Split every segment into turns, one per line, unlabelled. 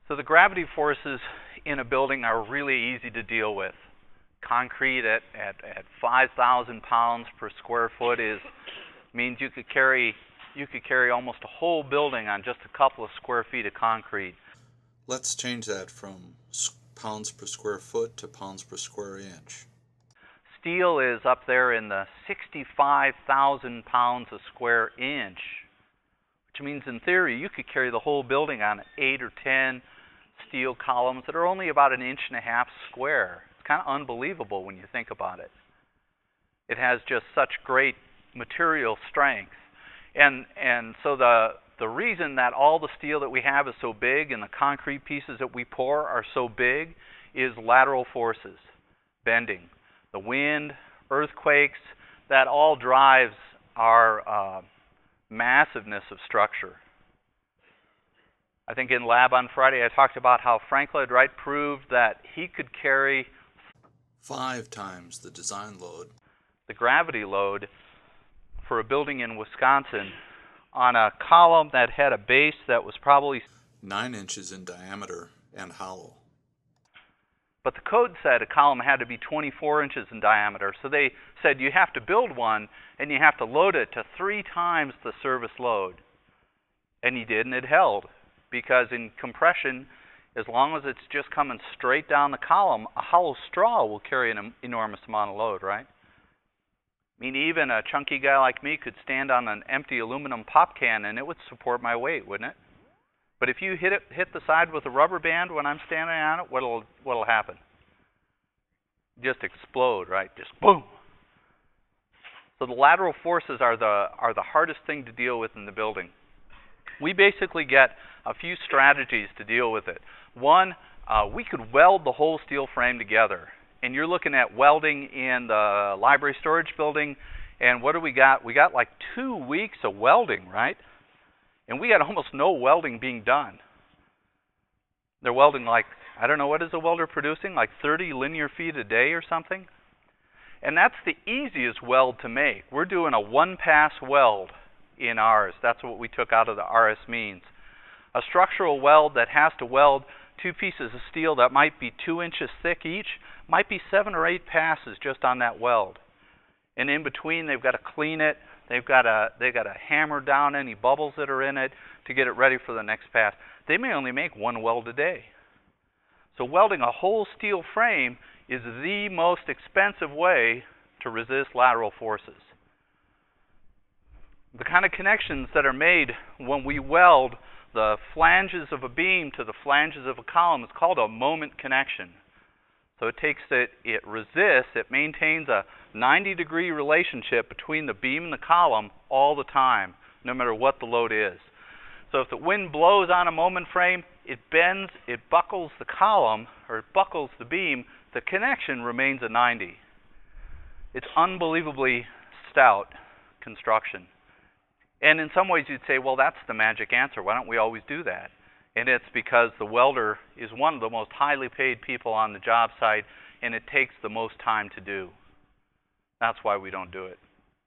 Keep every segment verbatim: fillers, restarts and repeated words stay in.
So the gravity forces in a building are really easy to deal with. Concrete at, at, at five thousand pounds per square foot is means you could carry you could carry almost a whole building on just a couple of square feet of concrete.
Let's change that from pounds per square foot to pounds per square inch.
Steel is up there in the sixty-five thousand pounds a square inch, which means in theory you could carry the whole building on eight or ten steel columns that are only about an inch and a half square. It's kind of unbelievable when you think about it. It has just such great material strength. And and so the the reason that all the steel that we have is so big and the concrete pieces that we pour are so big is lateral forces, bending. The wind, earthquakes, that all drives our uh, massiveness of structure. I think in lab on Friday I talked about how Frank Lloyd Wright proved that he could carry
five times the design load,
the gravity load, for a building in Wisconsin on a column that had a base that was probably
nine inches in diameter and hollow.
But the code said a column had to be twenty-four inches in diameter, so they said you have to build one and you have to load it to three times the service load. And he did, and it held, because in compression, as long as it's just coming straight down the column, a hollow straw will carry an enormous amount of load, right? I mean, even a chunky guy like me could stand on an empty aluminum pop can and it would support my weight, wouldn't it? But if you hit it, hit the side with a rubber band when I'm standing on it, what'll what'll happen? Just explode, right? Just boom. So the lateral forces are the are the hardest thing to deal with in the building. We basically get a few strategies to deal with it. One, uh, we could weld the whole steel frame together. And you're looking at welding in the library storage building, and what do we got? We got like two weeks of welding, right? And we got almost no welding being done. They're welding like, I don't know, what is a welder producing? Like thirty linear feet a day or something? And that's the easiest weld to make. We're doing a one-pass weld in ours. That's what we took out of the R S means. A structural weld that has to weld two pieces of steel that might be two inches thick each might be seven or eight passes just on that weld. And in between, they've got to clean it. They've got to they've got to hammer down any bubbles that are in it to get it ready for the next pass. They may only make one weld a day. So welding a whole steel frame is the most expensive way to resist lateral forces. The kind of connections that are made when we weld the flanges of a beam to the flanges of a column is called a moment connection. So it takes it, it resists, it maintains a ninety degree relationship between the beam and the column all the time, no matter what the load is. So if the wind blows on a moment frame, it bends, it buckles the column, or it buckles the beam, the connection remains a ninety. It's unbelievably stout construction. And in some ways you'd say, well, that's the magic answer. Why don't we always do that? And it's because the welder is one of the most highly paid people on the job site, and it takes the most time to do. That's why we don't do it.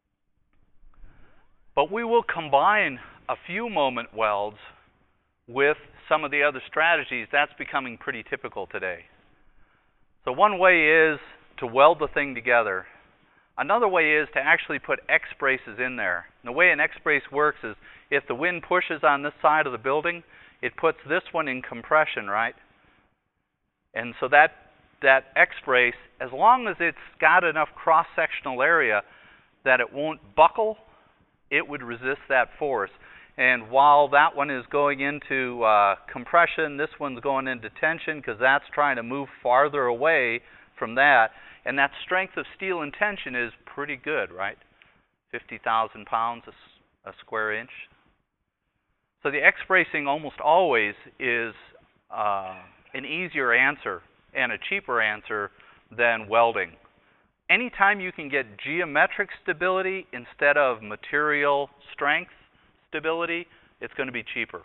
But we will combine a few moment welds with some of the other strategies. That's becoming pretty typical today. So one way is to weld the thing together. Another way is to actually put X-braces in there. And the way an X-brace works is if the wind pushes on this side of the building, it puts this one in compression, right? And so that that X-brace, as long as it's got enough cross-sectional area that it won't buckle, it would resist that force. And while that one is going into uh, compression, this one's going into tension because that's trying to move farther away from that. And that strength of steel and tension is pretty good, right? fifty thousand pounds a, a square inch. So the X-bracing almost always is uh, an easier answer and a cheaper answer than welding. Anytime you can get geometric stability instead of material strength stability, it's going to be cheaper.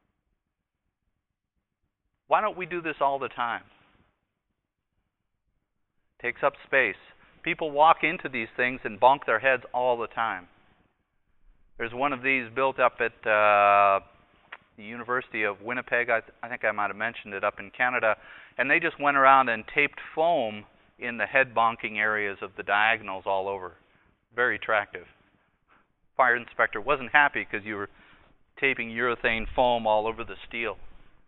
Why don't we do this all the time? Takes up space. People walk into these things and bonk their heads all the time. There's one of these built up at uh, the University of Winnipeg. I, th I think I might have mentioned it up in Canada. And they just went around and taped foam in the head bonking areas of the diagonals all over. Very attractive. Fire inspector wasn't happy because you were taping urethane foam all over the steel.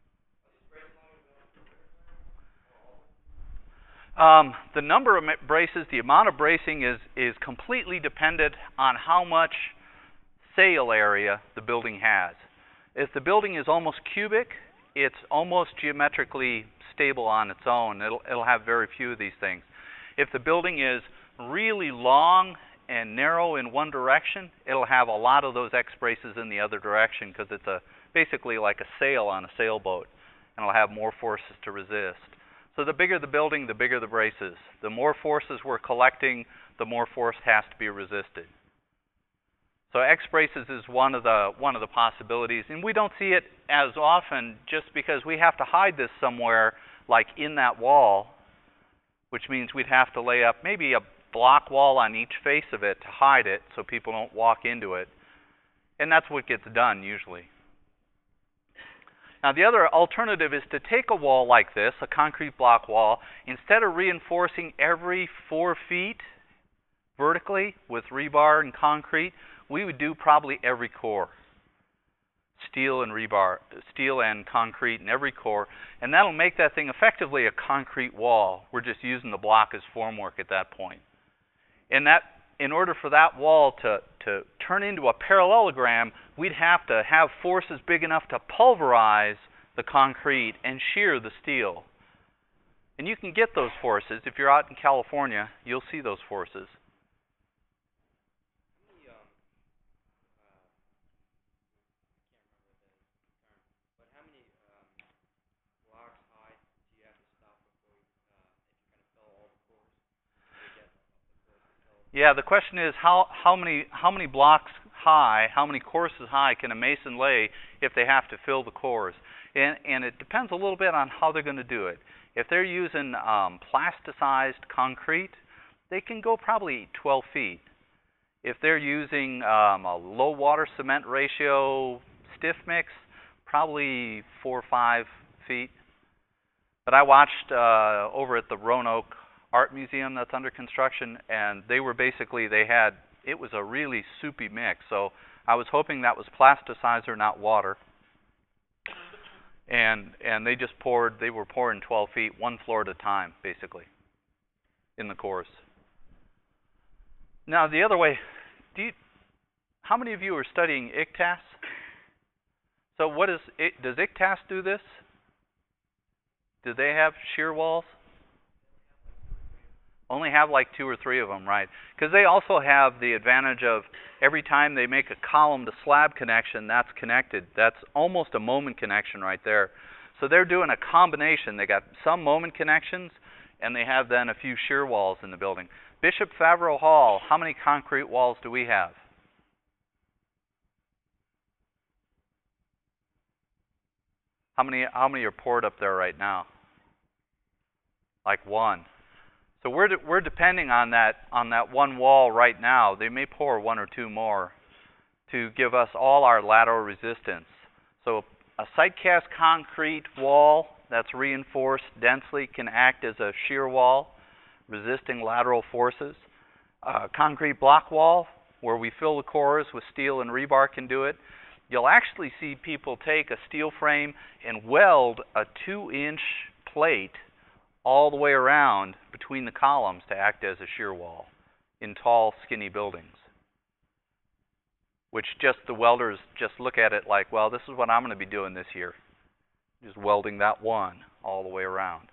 Um, the number of braces, the amount of bracing is, is completely dependent on how much sail area the building has. If the building is almost cubic, it's almost geometrically stable on its own. It'll, it'll have very few of these things. If the building is really long and narrow in one direction, it'll have a lot of those X braces in the other direction because it's a basically like a sail on a sailboat, and it'll have more forces to resist. So the bigger the building, the bigger the braces. The more forces we're collecting, the more force has to be resisted. So X braces is one of the one of the possibilities, and we don't see it as often just because we have to hide this somewhere, like in that wall, which means we'd have to lay up maybe a block wall on each face of it to hide it so people don't walk into it. And that's what gets done usually. Now the other alternative is to take a wall like this, a concrete block wall, instead of reinforcing every four feet vertically with rebar and concrete, we would do probably every core. Steel and rebar, steel and concrete in every core, and that'll make that thing effectively a concrete wall. We're just using the block as formwork at that point. And that, in order for that wall to, to turn into a parallelogram, we'd have to have forces big enough to pulverize the concrete and shear the steel. And you can get those forces. If you're out in California, you'll see those forces. Yeah, the question is how, how many how many blocks high, how many courses high can a mason lay if they have to fill the cores? And, and it depends a little bit on how they're going to do it. If they're using um, plasticized concrete, they can go probably twelve feet. If they're using um, a low water cement ratio stiff mix, probably four or five feet. But I watched uh, over at the Roanoke Art Museum that's under construction, and they were basically, they had, it was a really soupy mix, so I was hoping that was plasticizer, not water. And and they just poured, they were pouring twelve feet, one floor at a time, basically, in the cores. Now, the other way, do you, how many of you are studying I C T A S? So what is, it, does I C T A S do this? Do they have shear walls? Only have like two or three of them, right? Because they also have the advantage of every time they make a column to slab connection, that's connected. That's almost a moment connection right there. So they're doing a combination. They got some moment connections, and they have then a few shear walls in the building. Bishop Favreau Hall, how many concrete walls do we have? How many, how many are poured up there right now? Like one. So we're de we're depending on that on that one wall right now. They may pour one or two more to give us all our lateral resistance. So a site cast concrete wall that's reinforced densely can act as a shear wall, resisting lateral forces. A concrete block wall where we fill the cores with steel and rebar can do it. You'll actually see people take a steel frame and weld a two-inch plate all the way around between the columns to act as a shear wall in tall, skinny buildings. Which just the welders just look at it like, well, this is what I'm going to be doing this year. Just welding that one all the way around.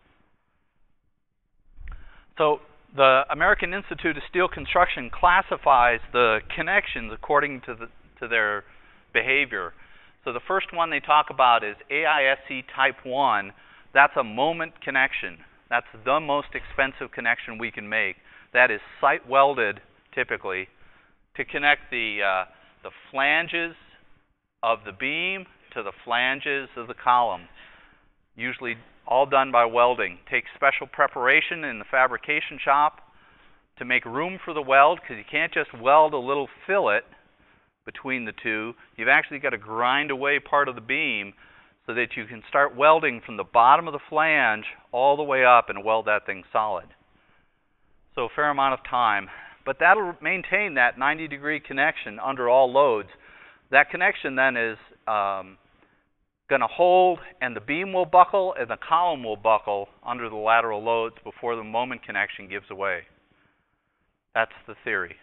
So the American Institute of Steel Construction classifies the connections according to, the, to their behavior. So the first one they talk about is A I S C type one. That's a moment connection. That's the most expensive connection we can make. That is site welded, typically, to connect the, uh, the flanges of the beam to the flanges of the column. Usually all done by welding. Takes special preparation in the fabrication shop to make room for the weld, because you can't just weld a little fillet between the two. You've actually got to grind away part of the beam so that you can start welding from the bottom of the flange all the way up and weld that thing solid. So a fair amount of time. But that'll maintain that ninety degree connection under all loads. That connection then is um, going to hold, and the beam will buckle and the column will buckle under the lateral loads before the moment connection gives away. That's the theory.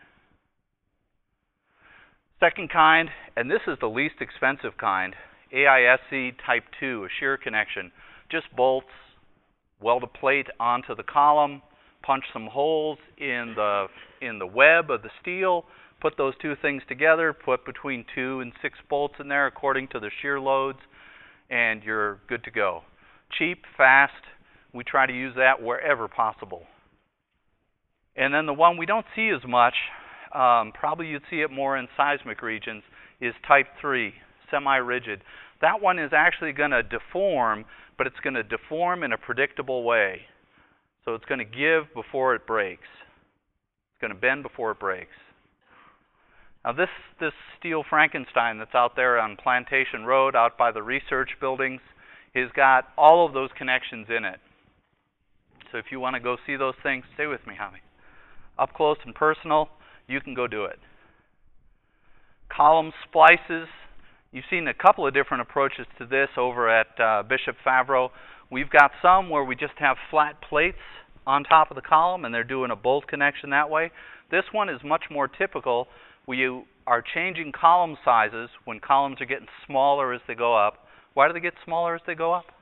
Second kind, and this is the least expensive kind, A I S C type two, a shear connection. Just bolts, weld a plate onto the column, punch some holes in the in the web of the steel, put those two things together, put between two and six bolts in there according to the shear loads, and you're good to go. Cheap, fast. We try to use that wherever possible. And then the one we don't see as much, um, probably you'd see it more in seismic regions, is type three, semi-rigid. That one is actually going to deform, but it's going to deform in a predictable way. So it's going to give before it breaks. It's going to bend before it breaks. Now this, this steel Frankenstein that's out there on Plantation Road out by the research buildings has got all of those connections in it. So if you want to go see those things, stay with me, Javi. Up close and personal, you can go do it. Column splices. You've seen a couple of different approaches to this over at uh, Bishop Favreau. We've got some where we just have flat plates on top of the column and they're doing a bolt connection that way. This one is much more typical. We are changing column sizes when columns are getting smaller as they go up. Why do they get smaller as they go up?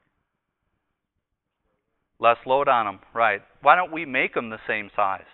Less load on them, right. Why don't we make them the same size?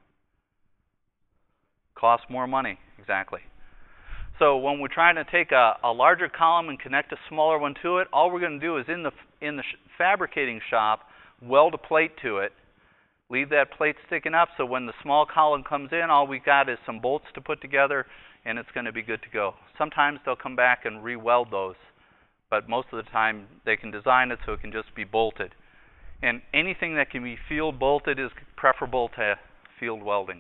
Costs more money, exactly. So when we're trying to take a, a larger column and connect a smaller one to it, all we're going to do is in the, in the sh fabricating shop, weld a plate to it, leave that plate sticking up so when the small column comes in, all we got is some bolts to put together and it's going to be good to go. Sometimes they'll come back and re-weld those, but most of the time they can design it so it can just be bolted. And anything that can be field bolted is preferable to field welding.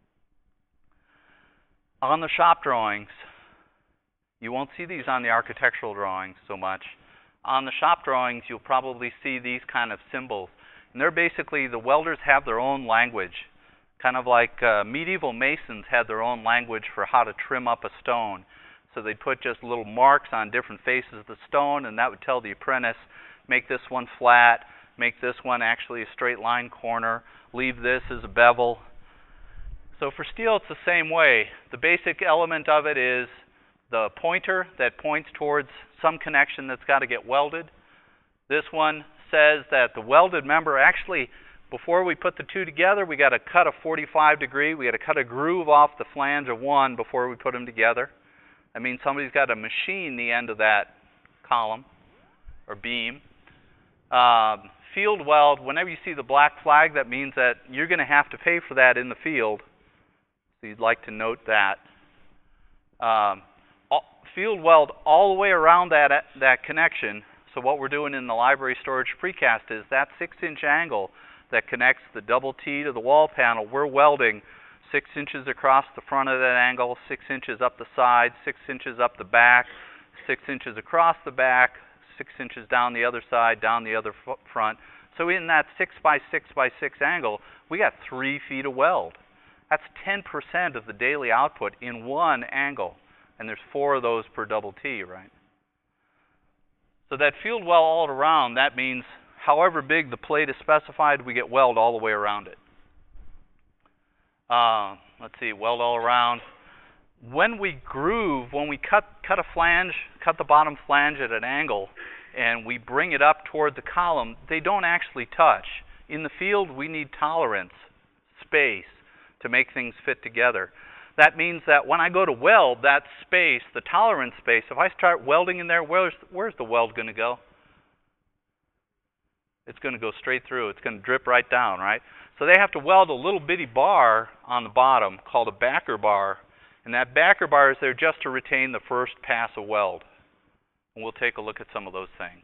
On the shop drawings, you won't see these on the architectural drawings so much. On the shop drawings, you'll probably see these kind of symbols. And they're basically, the welders have their own language. Kind of like uh, medieval masons had their own language for how to trim up a stone. So they'd put just little marks on different faces of the stone, and that would tell the apprentice, make this one flat, make this one actually a straight line corner, leave this as a bevel. So for steel, it's the same way. The basic element of it is the pointer that points towards some connection that's got to get welded. This one says that the welded member actually, before we put the two together, we got to cut a forty-five degree. We got to cut a groove off the flange of one before we put them together. That means somebody's got to machine the end of that column or beam. Um, field weld, whenever you see the black flag, that means that you're going to have to pay for that in the field. So you'd like to note that. Um, all, field weld all the way around that, that connection. So what we're doing in the library storage precast is that six inch angle that connects the double T to the wall panel, we're welding six inches across the front of that angle, six inches up the side, six inches up the back, six inches across the back, six inches down the other side, down the other front. So in that six by six by six angle, we got three feet of weld. That's ten percent of the daily output in one angle. And there's four of those per double T, right? So that field weld all around, that means however big the plate is specified, we get weld all the way around it. Uh, let's see, weld all around. When we groove, when we cut, cut a flange, cut the bottom flange at an angle, and we bring it up toward the column, they don't actually touch. In the field, we need tolerance, space, to make things fit together. That means that when I go to weld, that space, the tolerance space, if I start welding in there, where's, where's the weld going to go? It's going to go straight through. It's going to drip right down, right? So they have to weld a little bitty bar on the bottom called a backer bar. And that backer bar is there just to retain the first pass of weld. And we'll take a look at some of those things.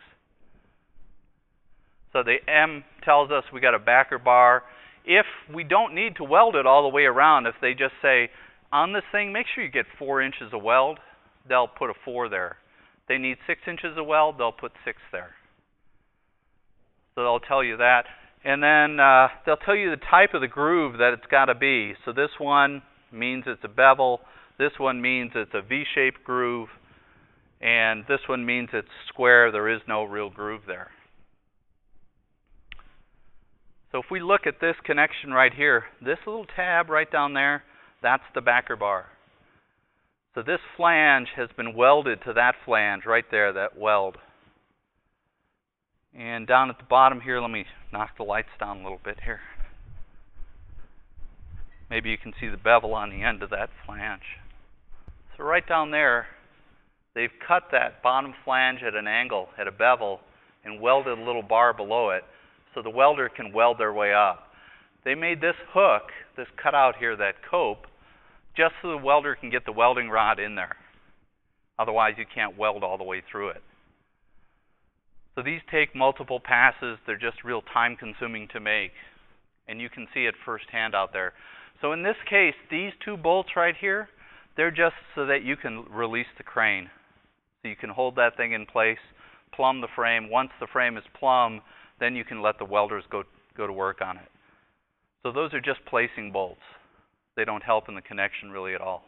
So the M tells us we got a backer bar. If we don't need to weld it all the way around, if they just say, on this thing, make sure you get four inches of weld. They'll put a four there. If they need six inches of weld, they'll put six there. So they'll tell you that. And then uh, they'll tell you the type of the groove that it's got to be. So this one means it's a bevel. This one means it's a V-shaped groove. And this one means it's square. There is no real groove there. So if we look at this connection right here, this little tab right down there, that's the backer bar. So this flange has been welded to that flange right there, that weld. And down at the bottom here, let me knock the lights down a little bit here. Maybe you can see the bevel on the end of that flange. So right down there, they've cut that bottom flange at an angle, at a bevel, and welded a little bar below it so the welder can weld their way up. They made this hook, this cutout here, that cope, just so the welder can get the welding rod in there. Otherwise, you can't weld all the way through it. So these take multiple passes. They're just real time-consuming to make. And you can see it firsthand out there. So in this case, these two bolts right here, they're just so that you can release the crane. So you can hold that thing in place, plumb the frame. Once the frame is plumb, then you can let the welders go, go to work on it. So those are just placing bolts. They don't help in the connection really at all.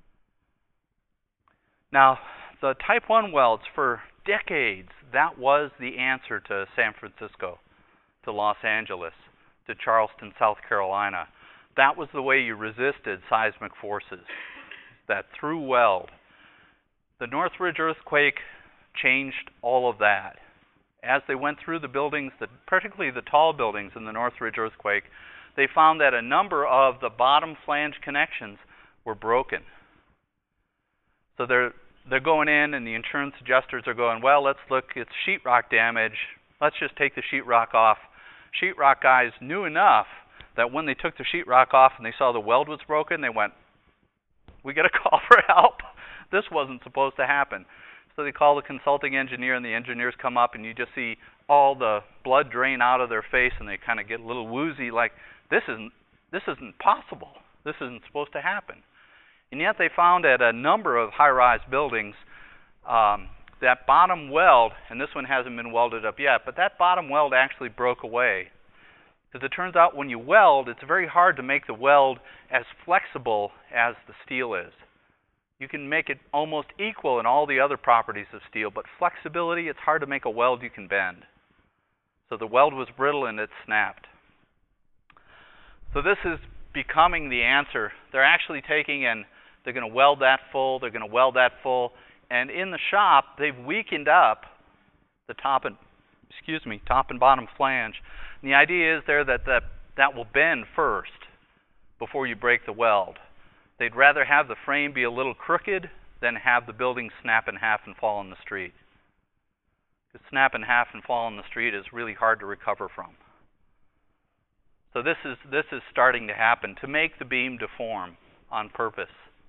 Now, the type one welds, for decades, that was the answer to San Francisco, to Los Angeles, to Charleston, South Carolina. That was the way you resisted seismic forces, that through weld. The Northridge earthquake changed all of that. As they went through the buildings, the, particularly the tall buildings in the Northridge earthquake, they found that a number of the bottom flange connections were broken. So they're they're going in, and the insurance adjusters are going, well, let's look, it's sheetrock damage. Let's just take the sheetrock off. Sheetrock guys knew enough that when they took the sheetrock off and they saw the weld was broken, they went, we got to call for help. This wasn't supposed to happen. So they call the consulting engineer, and the engineers come up, and you just see all the blood drain out of their face, and they kind of get a little woozy, like, this isn't, this isn't possible. This isn't supposed to happen. And yet they found at a number of high-rise buildings um, that bottom weld, and this one hasn't been welded up yet, but that bottom weld actually broke away. Because it turns out when you weld, it's very hard to make the weld as flexible as the steel is. You can make it almost equal in all the other properties of steel, but flexibility, it's hard to make a weld you can bend. So the weld was brittle and it snapped. So this is becoming the answer. They're actually taking and they're going to weld that full, they're going to weld that full, and in the shop, they've weakened up the top and, excuse me, top and bottom flange. And the idea is there that that, that will bend first before you break the weld. They'd rather have the frame be a little crooked than have the building snap in half and fall in the street. Because snap in half and fall in the street is really hard to recover from. So this is this is starting to happen to make the beam deform on purpose.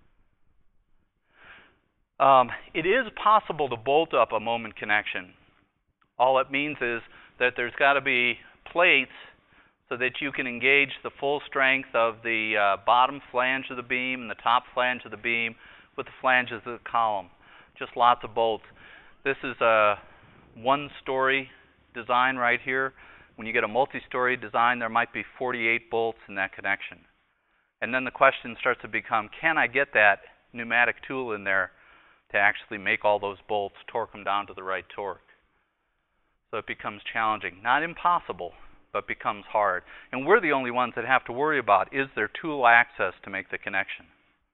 Um, it is possible to bolt up a moment connection. All it means is that there's got to be plates so that you can engage the full strength of the uh, bottom flange of the beam and the top flange of the beam with the flanges of the column. Just lots of bolts. This is a one-story design right here. When you get a multi-story design, there might be forty-eight bolts in that connection. And then the question starts to become, can I get that pneumatic tool in there to actually make all those bolts, torque them down to the right torque? So it becomes challenging. Not impossible, but becomes hard. And we're the only ones that have to worry about, is there tool access to make the connection?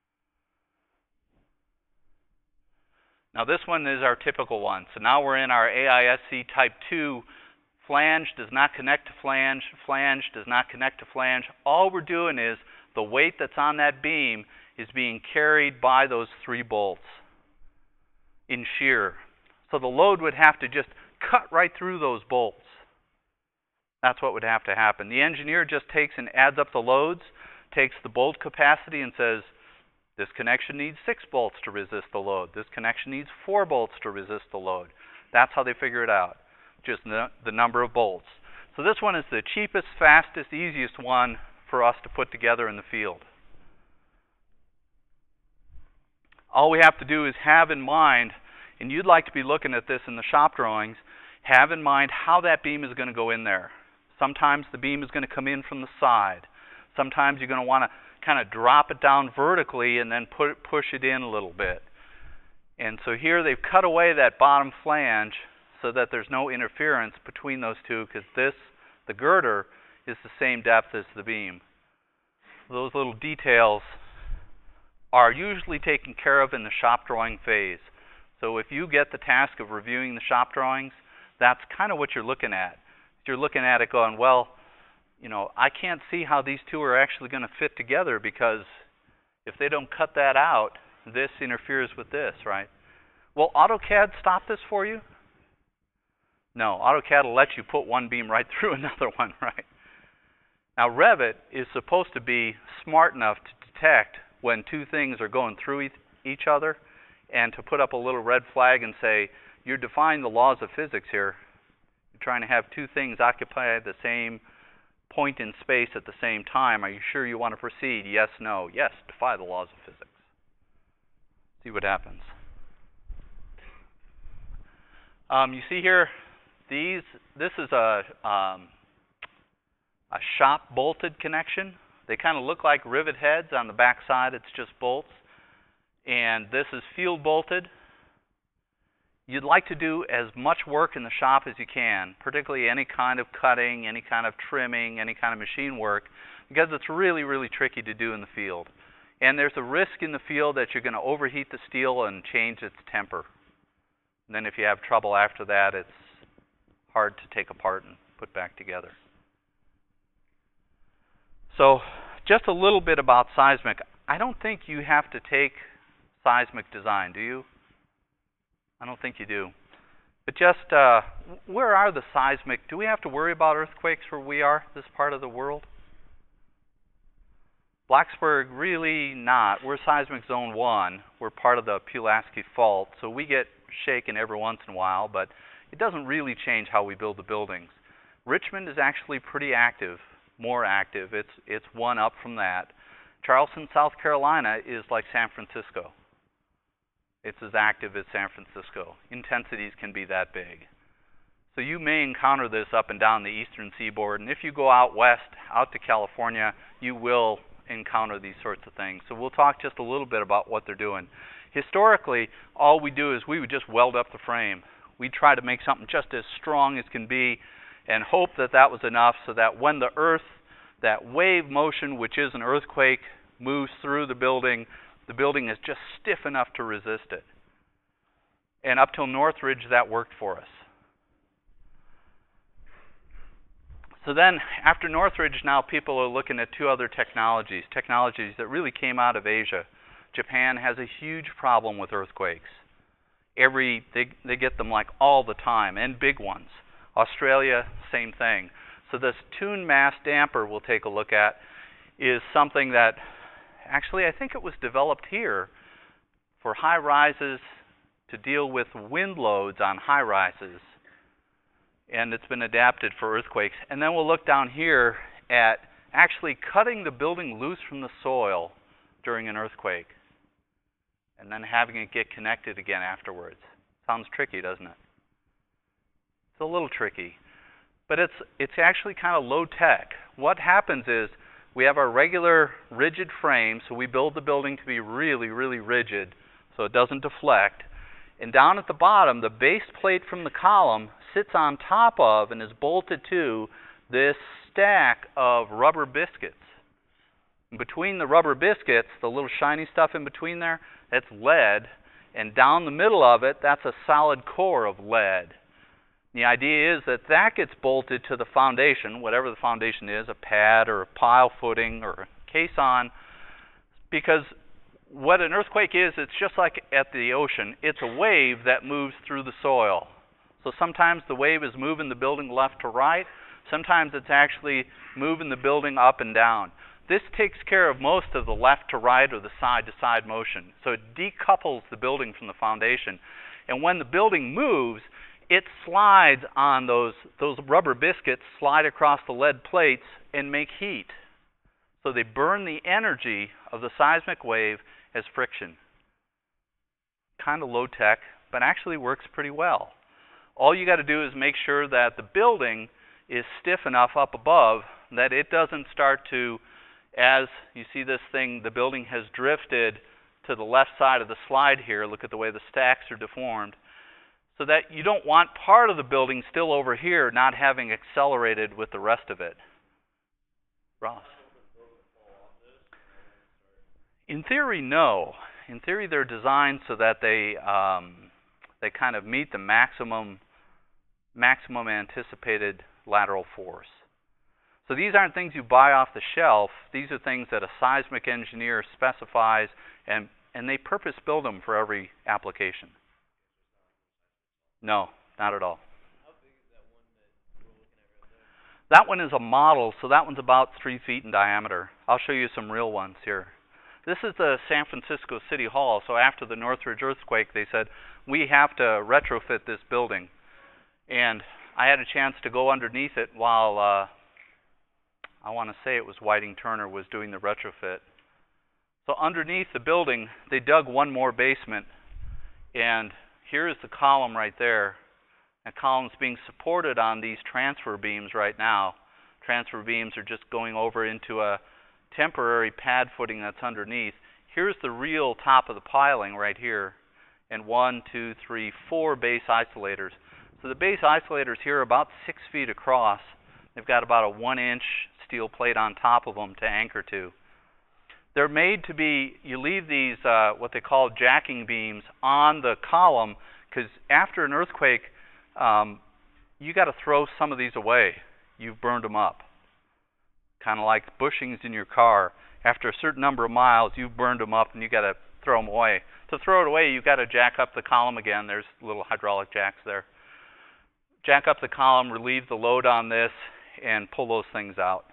Now this one is our typical one. So now we're in our A I S C type two. Flange does not connect to flange. Flange does not connect to flange. All we're doing is the weight that's on that beam is being carried by those three bolts in shear. So the load would have to just cut right through those bolts. That's what would have to happen. The engineer just takes and adds up the loads, takes the bolt capacity and says, this connection needs six bolts to resist the load. This connection needs four bolts to resist the load. That's how they figure it out, just the, the number of bolts. So this one is the cheapest, fastest, easiest one for us to put together in the field. All we have to do is have in mind, and you'd like to be looking at this in the shop drawings, have in mind how that beam is going to go in there. Sometimes the beam is going to come in from the side. Sometimes you're going to want to kind of drop it down vertically and then put it, push it in a little bit. And so here they've cut away that bottom flange so that there's no interference between those two, because this, the girder, is the same depth as the beam. Those little details are usually taken care of in the shop drawing phase. So if you get the task of reviewing the shop drawings, that's kind of what you're looking at. You're looking at it going, well, you know, I can't see how these two are actually going to fit together, because if they don't cut that out, this interferes with this, right? Will AutoCAD stop this for you? No, AutoCAD will let you put one beam right through another one, right? Now, Revit is supposed to be smart enough to detect when two things are going through each other and to put up a little red flag and say, you're defying the laws of physics here. You're trying to have two things occupy the same point in space at the same time. Are you sure you want to proceed? Yes, no. Yes, defy the laws of physics. See what happens. Um, you see here, these. This is a um, a shop bolted connection. They kind of look like rivet heads. On the back side, it's just bolts. And this is field bolted. You'd like to do as much work in the shop as you can, particularly any kind of cutting, any kind of trimming, any kind of machine work, because it's really, really tricky to do in the field. And there's a risk in the field that you're going to overheat the steel and change its temper. And then if you have trouble after that, it's hard to take apart and put back together. So just a little bit about seismic. I don't think you have to take seismic design, do you? I don't think you do. But just, uh, where are the seismic? Do we have to worry about earthquakes where we are, this part of the world? Blacksburg, really not. We're seismic zone one. We're part of the Pulaski Fault, so we get shaken every once in a while, but it doesn't really change how we build the buildings. Richmond is actually pretty active, more active. It's, it's one up from that. Charleston, South Carolina is like San Francisco. It's as active as San Francisco. Intensities can be that big. So you may encounter this up and down the eastern seaboard, and if you go out west, out to California, you will encounter these sorts of things. So we'll talk just a little bit about what they're doing. Historically, all we do is we would just weld up the frame. We'd try to make something just as strong as can be and hope that that was enough so that when the earth, that wave motion, which is an earthquake, moves through the building, the building is just stiff enough to resist it. And up till Northridge, that worked for us. So then, after Northridge, now people are looking at two other technologies, technologies that really came out of Asia. Japan has a huge problem with earthquakes. Every they they get them like all the time, and big ones. Australia, same thing. So this tuned mass damper we'll take a look at is something that actually I think it was developed here for high rises to deal with wind loads on high rises. And it's been adapted for earthquakes. And then we'll look down here at actually cutting the building loose from the soil during an earthquake and then having it get connected again afterwards. Sounds tricky, doesn't it? It's a little tricky. But it's it's actually kind of low tech. What happens is we have our regular rigid frame, so we build the building to be really, really rigid so it doesn't deflect. And down at the bottom, the base plate from the column sits on top of and is bolted to this stack of rubber biscuits. And between the rubber biscuits, the little shiny stuff in between there, that's lead. And down the middle of it, that's a solid core of lead. The idea is that that gets bolted to the foundation, whatever the foundation is, a pad or a pile footing or a caisson, because what an earthquake is, it's just like at the ocean. It's a wave that moves through the soil. So sometimes the wave is moving the building left to right. Sometimes it's actually moving the building up and down. This takes care of most of the left to right or the side to side motion. So it decouples the building from the foundation. And when the building moves, it slides on those, those rubber biscuits, slide across the lead plates and make heat. So they burn the energy of the seismic wave as friction. kind of low tech, but actually works pretty well. All you got to do is make sure that the building is stiff enough up above that it doesn't start to, as you see this thing, the building has drifted to the left side of the slide here. Look at the way the stacks are deformed. So that you don't want part of the building still over here not having accelerated with the rest of it. Ross? In theory, no. In theory, they're designed so that they um, they kind of meet the maximum maximum anticipated lateral force. So these aren't things you buy off the shelf. These are things that a seismic engineer specifies, and and they purpose build them for every application. No, not at all.
How big is that one that we're looking at right there?
That one is a model, so that one's about three feet in diameter. I'll show you some real ones here. This is the San Francisco City Hall. So after the Northridge earthquake, they said, we have to retrofit this building. And I had a chance to go underneath it while, uh, I want to say it was Whiting Turner was doing the retrofit. So underneath the building, they dug one more basement, and here's the column right there. That column's being supported on these transfer beams right now. Transfer beams are just going over into a temporary pad footing that's underneath. Here's the real top of the piling right here, and one, two, three, four base isolators. So the base isolators here are about six feet across. They've got about a one-inch steel plate on top of them to anchor to. They're made to be, you leave these, uh, what they call jacking beams on the column, because after an earthquake, um, you got to throw some of these away. You've burned them up. Kind of like bushings in your car. After a certain number of miles, you've burned them up and you got to throw them away. To throw it away, you've got to jack up the column again. There's little hydraulic jacks there. Jack up the column, relieve the load on this, and pull those things out.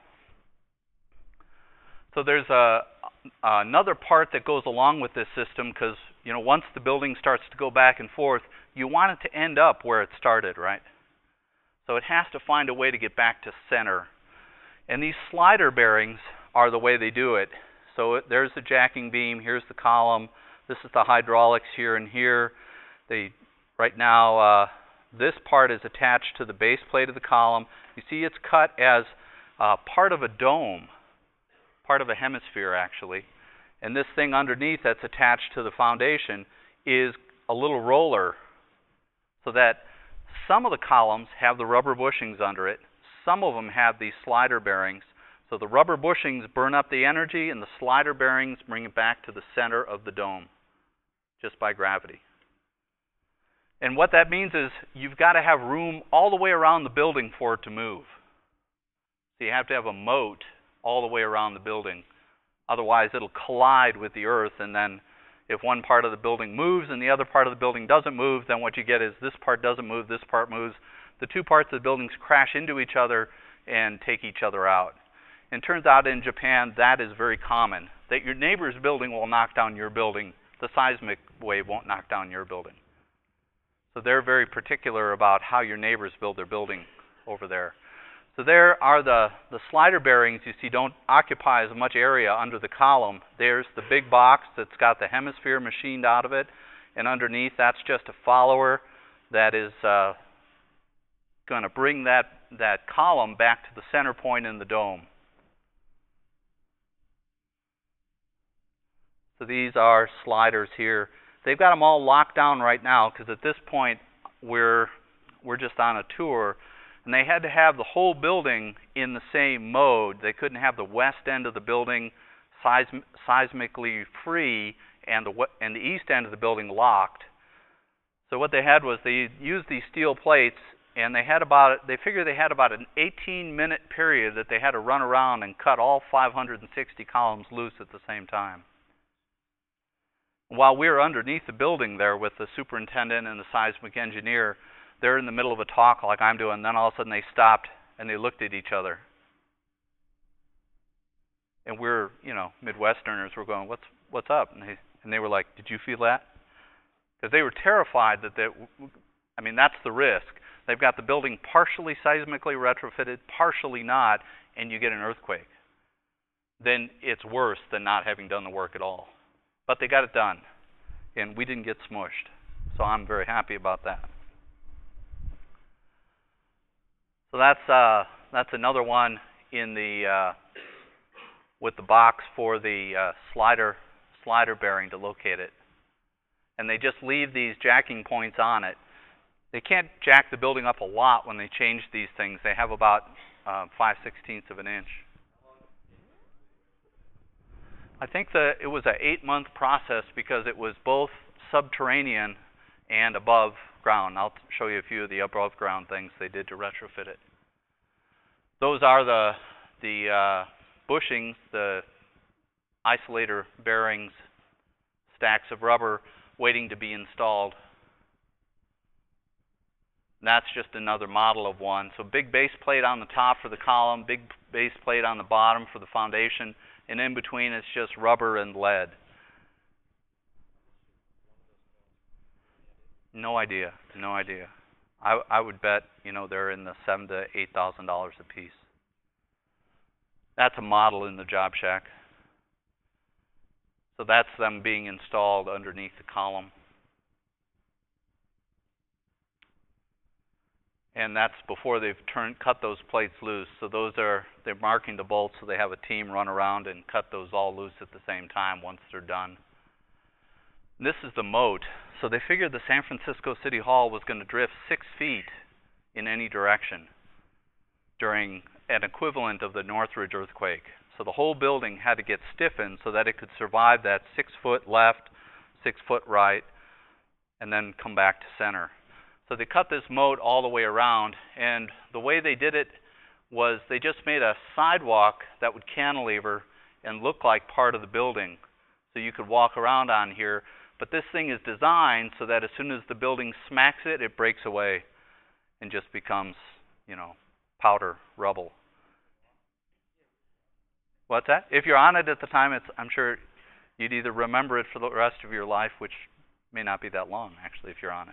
So there's a another part that goes along with this system, because you know once the building starts to go back and forth, you want it to end up where it started, right? So it has to find a way to get back to center. And these slider bearings are the way they do it. So it, there's the jacking beam, here's the column, this is the hydraulics here and here. They, right now, uh, this part is attached to the base plate of the column. You see it's cut as uh, part of a dome, part of a hemisphere actually. And this thing underneath that's attached to the foundation is a little roller, so that some of the columns have the rubber bushings under it. Some of them have these slider bearings. So the rubber bushings burn up the energy, and the slider bearings bring it back to the center of the dome just by gravity. And what that means is you've got to have room all the way around the building for it to move. So you have to have a moat all the way around the building. Otherwise, it'll collide with the earth, and then if one part of the building moves and the other part of the building doesn't move, then what you get is this part doesn't move, this part moves. The two parts of the buildings crash into each other and take each other out. And it turns out in Japan that is very common, that your neighbor's building will knock down your building. The seismic wave won't knock down your building. So they're very particular about how your neighbors build their building over there. So there are the, the slider bearings you see don't occupy as much area under the column. There's the big box that's got the hemisphere machined out of it, and underneath that's just a follower that is uh, going to bring that, that column back to the center point in the dome. So these are sliders here. They've got them all locked down right now, because at this point we're, we're just on a tour. And they had to have the whole building in the same mode. They couldn't have the west end of the building seism seismically free and the, and the east end of the building locked. So what they had was they used these steel plates, and they had about, they figured they had about an eighteen minute period that they had to run around and cut all five hundred sixty columns loose at the same time. While we were underneath the building there with the superintendent and the seismic engineer, they're in the middle of a talk like I'm doing, and then all of a sudden they stopped and they looked at each other. And we're, you know, Midwesterners, we're going, what's what's up? And they, and they were like, did you feel that? Because they were terrified that, they, I mean, that's the risk. They've got the building partially seismically retrofitted, partially not, and you get an earthquake. Then it's worse than not having done the work at all. But they got it done. and we didn't get smushed. So I'm very happy about that. So that's uh, that's another one in the uh, with the box for the uh, slider slider bearing to locate it. And they just leave these jacking points on it. They can't jack the building up a lot when they change these things. They have about uh, five sixteenths of an inch. I think that it was an eight-month process because it was both subterranean and above ground. I'll show you a few of the above ground things they did to retrofit it. Those are the the uh, bushings, the isolator bearings, stacks of rubber waiting to be installed. And that's just another model of one. So big base plate on the top for the column, big base plate on the bottom for the foundation, and in between it's just rubber and lead. No idea, no idea. I, I would bet, you know, they're in the seven to eight thousand dollars a piece. That's a model in the job shack. So that's them being installed underneath the column. And that's before they've turned cut those plates loose. So those are, they're marking the bolts, so they have a team run around and cut those all loose at the same time once they're done. And this is the moat. So they figured the San Francisco City Hall was going to drift six feet in any direction during an equivalent of the Northridge earthquake. So the whole building had to get stiffened so that it could survive that six foot left, six foot right, and then come back to center. So they cut this moat all the way around, and the way they did it was they just made a sidewalk that would cantilever and look like part of the building. So you could walk around on here, but this thing is designed so that as soon as the building smacks it, it breaks away and just becomes, you know, powder, rubble. What's that? If you're on it at the time, it's, I'm sure you'd either remember it for the rest of your life, which may not be that long, actually, if you're on it.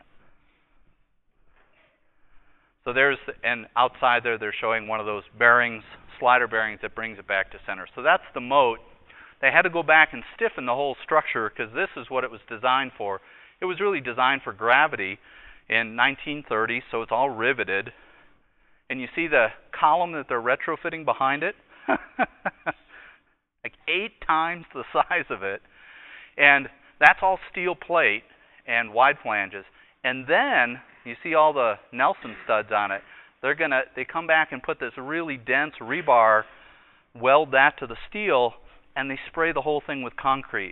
So there's, and outside there, they're showing one of those bearings, slider bearings that brings it back to center. So that's the moat. They had to go back and stiffen the whole structure because this is what it was designed for. It was really designed for gravity in nineteen thirty, so it's all riveted. And you see the column that they're retrofitting behind it? Like eight times the size of it. And that's all steel plate and wide flanges. And then you see all the Nelson studs on it. They're gonna they come back and put this really dense rebar, weld that to the steel, and they spray the whole thing with concrete.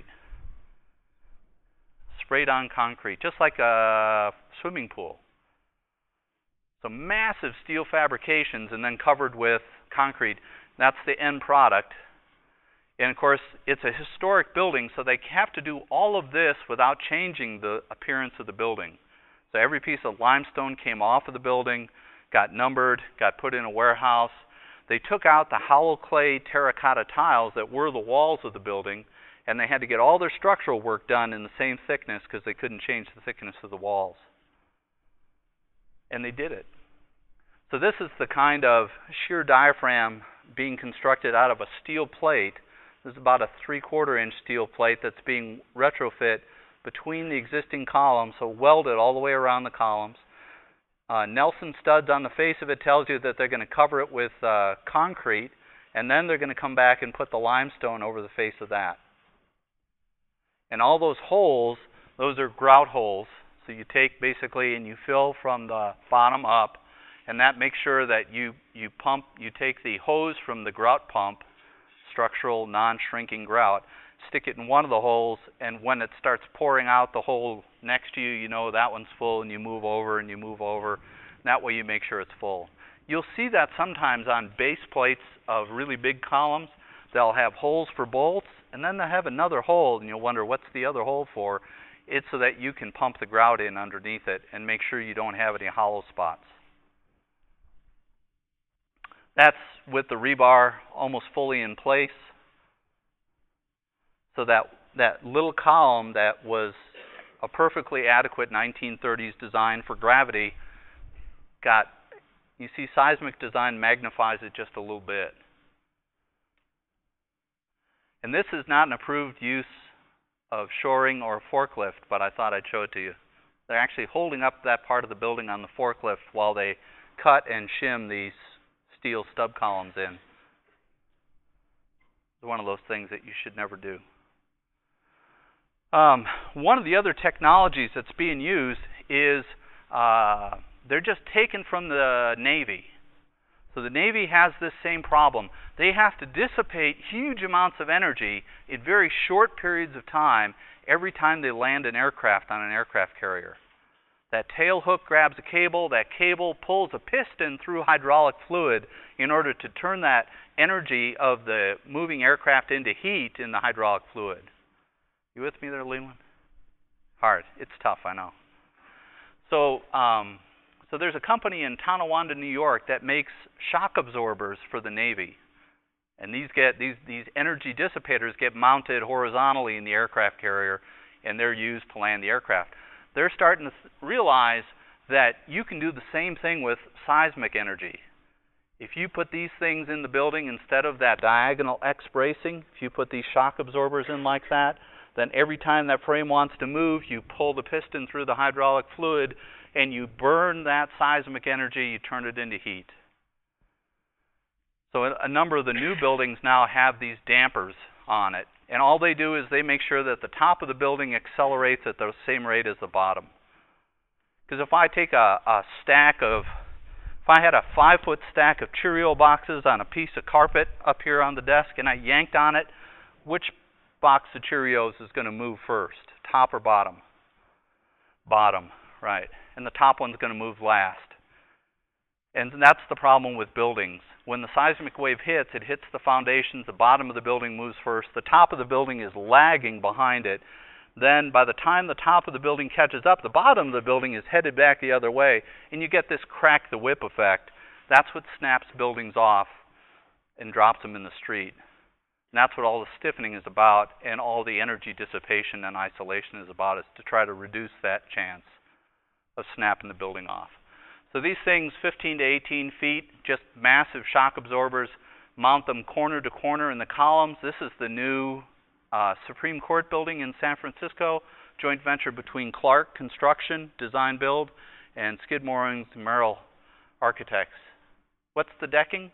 Sprayed on concrete, just like a swimming pool. So massive steel fabrications and then covered with concrete. That's the end product. And of course, it's a historic building, so they have to do all of this without changing the appearance of the building. So every piece of limestone came off of the building, got numbered, got put in a warehouse. They took out the hollow clay terracotta tiles that were the walls of the building, and they had to get all their structural work done in the same thickness because they couldn't change the thickness of the walls. And they did it. So this is the kind of shear diaphragm being constructed out of a steel plate. This is about a three-quarter inch steel plate that's being retrofit between the existing columns, so welded all the way around the columns. Uh, Nelson studs on the face of it tells you that they're going to cover it with uh, concrete, and then they're going to come back and put the limestone over the face of that. And all those holes, those are grout holes. So you take basically and you fill from the bottom up, and that makes sure that you, you pump, you take the hose from the grout pump, structural non-shrinking grout, stick it in one of the holes, and when it starts pouring out the hole next to you, you know that one's full, and you move over and you move over. That way you make sure it's full. You'll see that sometimes on base plates of really big columns. They'll have holes for bolts, and then they'll have another hole, and you'll wonder what's the other hole for. It's so that you can pump the grout in underneath it and make sure you don't have any hollow spots. That's with the rebar almost fully in place. So that, that little column that was a perfectly adequate nineteen thirties design for gravity got, you see seismic design magnifies it just a little bit. And this is not an approved use of shoring or forklift, but I thought I'd show it to you. They're actually holding up that part of the building on the forklift while they cut and shim these steel stub columns in. It's one of those things that you should never do. Um, one of the other technologies that's being used is uh, they're just taken from the Navy. So the Navy has this same problem. They have to dissipate huge amounts of energy in very short periods of time every time they land an aircraft on an aircraft carrier. That tail hook grabs a cable, that cable pulls a piston through hydraulic fluid in order to turn that energy of the moving aircraft into heat in the hydraulic fluid. You with me there, Leland? Hard. It's tough, I know. So, um, so there's a company in Tonawanda, New York that makes shock absorbers for the Navy. And these get these these energy dissipators get mounted horizontally in the aircraft carrier, and they're used to land the aircraft. They're starting to realize that you can do the same thing with seismic energy. If you put these things in the building instead of that diagonal X bracing, if you put these shock absorbers in like that, then every time that frame wants to move, you pull the piston through the hydraulic fluid and you burn that seismic energy, you turn it into heat. So a number of the new buildings now have these dampers on it. And all they do is they make sure that the top of the building accelerates at the same rate as the bottom. Because if I take a, a stack of, if I had a five foot stack of Cheerio boxes on a piece of carpet up here on the desk and I yanked on it, which box of Cheerios is going to move first, top or bottom? Bottom, right. And the top one's going to move last. And that's the problem with buildings. When the seismic wave hits, it hits the foundations, the bottom of the building moves first, the top of the building is lagging behind it. Then by the time the top of the building catches up, the bottom of the building is headed back the other way, and you get this crack the whip effect. That's what snaps buildings off and drops them in the street. And that's what all the stiffening is about, and all the energy dissipation and isolation is about, is to try to reduce that chance of snapping the building off. So these things, fifteen to eighteen feet, just massive shock absorbers, mount them corner to corner in the columns. This is the new uh, Supreme Court building in San Francisco, joint venture between Clark Construction, Design Build, and Skidmore and Merrill Architects. What's the decking?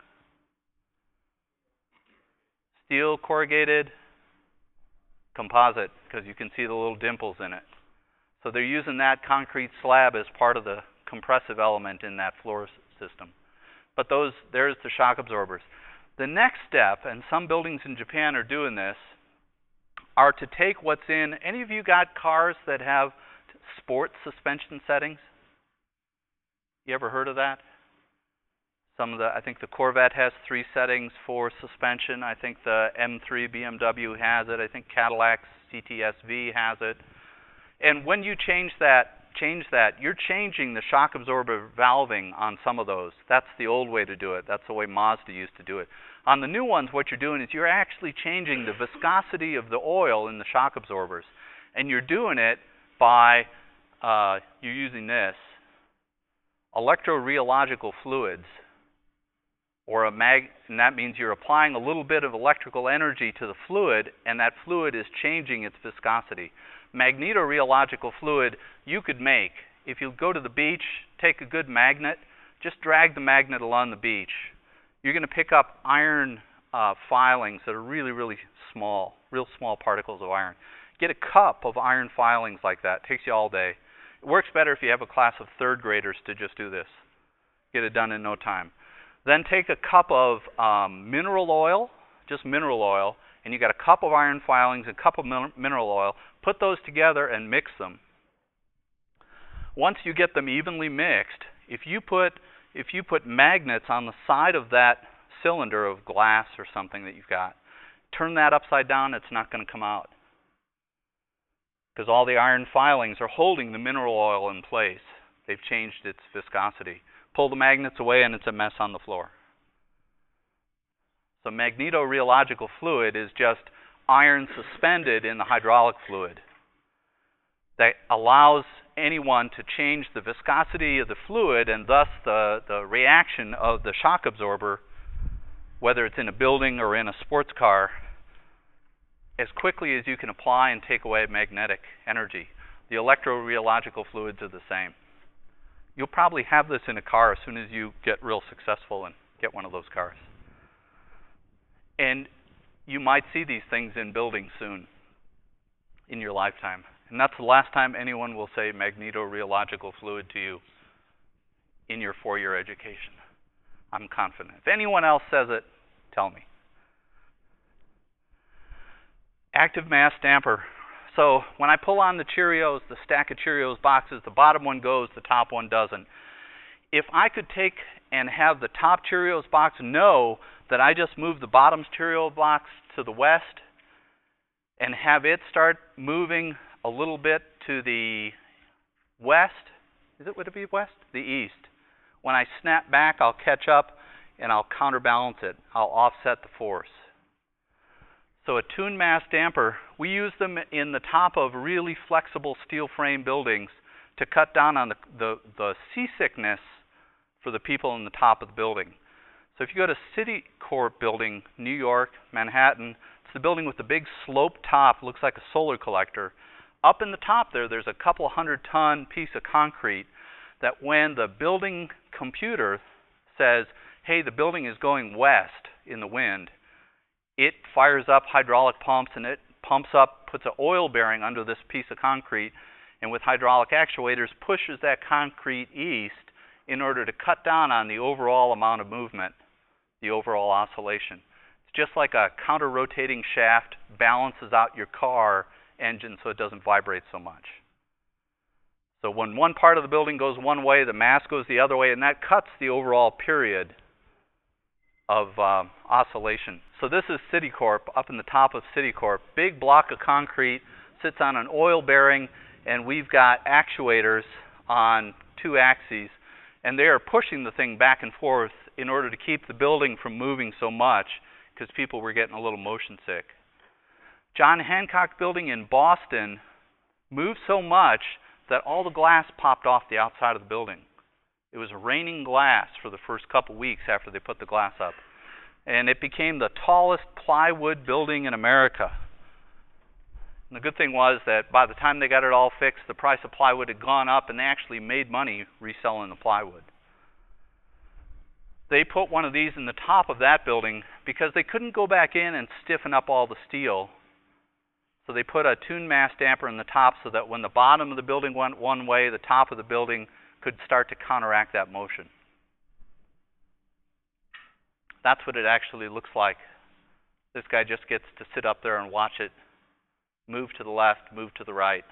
Steel, corrugated, composite, because you can see the little dimples in it. So they're using that concrete slab as part of the compressive element in that floor system. But those, there's the shock absorbers. The next step, and some buildings in Japan are doing this, are to take what's in, any of you got cars that have sports suspension settings? You ever heard of that? Some of the, I think the Corvette has three settings for suspension. I think the M three B M W has it. I think Cadillac's C T S V has it. And when you change that, change that, you're changing the shock absorber valving on some of those. That's the old way to do it. That's the way Mazda used to do it. On the new ones, what you're doing is you're actually changing the viscosity of the oil in the shock absorbers. And you're doing it by, uh, you're using this, electrorheological fluids. Or a mag, and that means you're applying a little bit of electrical energy to the fluid, and that fluid is changing its viscosity. Magnetorheological fluid you could make. If you go to the beach, take a good magnet, just drag the magnet along the beach. You're going to pick up iron uh, filings that are really, really small, real small particles of iron. Get a cup of iron filings like that. It takes you all day. It works better if you have a class of third graders to just do this. Get it done in no time. Then take a cup of um, mineral oil, just mineral oil, and you got a cup of iron filings, a cup of min mineral oil. Put those together and mix them. Once you get them evenly mixed, if you put if you put magnets on the side of that cylinder of glass or something that you've got, turn that upside down, it's not going to come out. Because all the iron filings are holding the mineral oil in place. They've changed its viscosity. Pull the magnets away and it's a mess on the floor. So magnetorheological fluid is just iron suspended in the hydraulic fluid that allows anyone to change the viscosity of the fluid and thus the, the reaction of the shock absorber, whether it's in a building or in a sports car, as quickly as you can apply and take away magnetic energy. The electrorheological fluids are the same. You'll probably have this in a car as soon as you get real successful and get one of those cars. And you might see these things in buildings soon in your lifetime. And that's the last time anyone will say magnetorheological fluid to you in your four-year education. I'm confident. If anyone else says it, tell me. Active mass damper. So when I pull on the Cheerios, the stack of Cheerios boxes, the bottom one goes, the top one doesn't. If I could take and have the top Cheerios box know that I just moved the bottom Cheerio box to the west and have it start moving a little bit to the west, is it, would it be west? The east. When I snap back, I'll catch up and I'll counterbalance it. I'll offset the force. So a tuned mass damper, we use them in the top of really flexible steel frame buildings to cut down on the, the, the seasickness for the people in the top of the building. So if you go to Citicorp building, New York, Manhattan, it's the building with the big slope top, looks like a solar collector. Up in the top there, there's a couple hundred ton piece of concrete that when the building computer says, hey, the building is going west in the wind, it fires up hydraulic pumps and it pumps up, puts an oil bearing under this piece of concrete, and with hydraulic actuators pushes that concrete east in order to cut down on the overall amount of movement, the overall oscillation. It's just like a counter-rotating shaft balances out your car engine so it doesn't vibrate so much. So when one part of the building goes one way, the mass goes the other way, and that cuts the overall period of uh, oscillation. So this is Citicorp, up in the top of Citicorp. Big block of concrete, sits on an oil bearing, and we've got actuators on two axes, and they are pushing the thing back and forth in order to keep the building from moving so much because people were getting a little motion sick. John Hancock building in Boston moved so much that all the glass popped off the outside of the building. It was raining glass for the first couple weeks after they put the glass up. And it became the tallest plywood building in America. And the good thing was that by the time they got it all fixed, the price of plywood had gone up and they actually made money reselling the plywood. They put one of these in the top of that building because they couldn't go back in and stiffen up all the steel. So they put a tuned mass damper in the top so that when the bottom of the building went one way, the top of the building could start to counteract that motion. That's what it actually looks like. This guy just gets to sit up there and watch it move to the left, move to the right.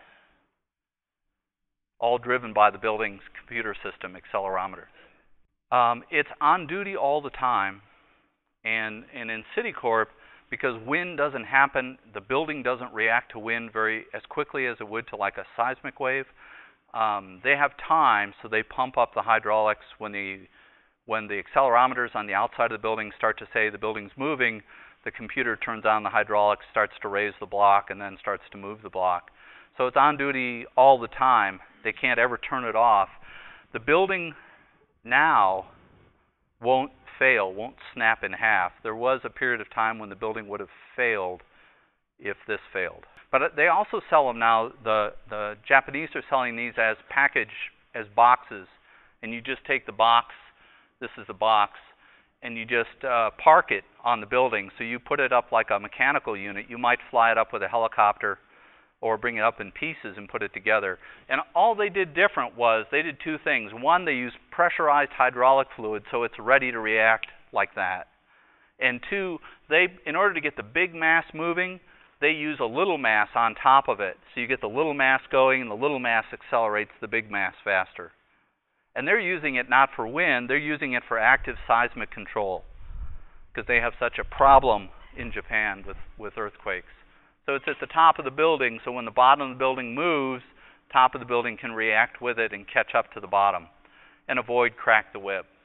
All driven by the building's computer system, accelerometer. Um, it's on duty all the time. And, and in Citicorp, because wind doesn't happen, the building doesn't react to wind very as quickly as it would to like a seismic wave. Um, they have time, so they pump up the hydraulics when the when the accelerometers on the outside of the building start to say the building's moving. The computer turns on the hydraulics, starts to raise the block, and then starts to move the block. So it's on duty all the time. They can't ever turn it off. The building now won't fail, won't snap in half. There was a period of time when the building would have failed if this failed. But they also sell them now. The, the Japanese are selling these as package, as boxes. And you just take the box, this is the box, and you just uh, park it on the building. So you put it up like a mechanical unit. You might fly it up with a helicopter or bring it up in pieces and put it together. And all they did different was they did two things. One, they used pressurized hydraulic fluid so it's ready to react like that. And two, they, in order to get the big mass moving, they use a little mass on top of it. So you get the little mass going, and the little mass accelerates the big mass faster. And they're using it not for wind, they're using it for active seismic control because they have such a problem in Japan with, with earthquakes. So it's at the top of the building, so when the bottom of the building moves, top of the building can react with it and catch up to the bottom and avoid crack the whip.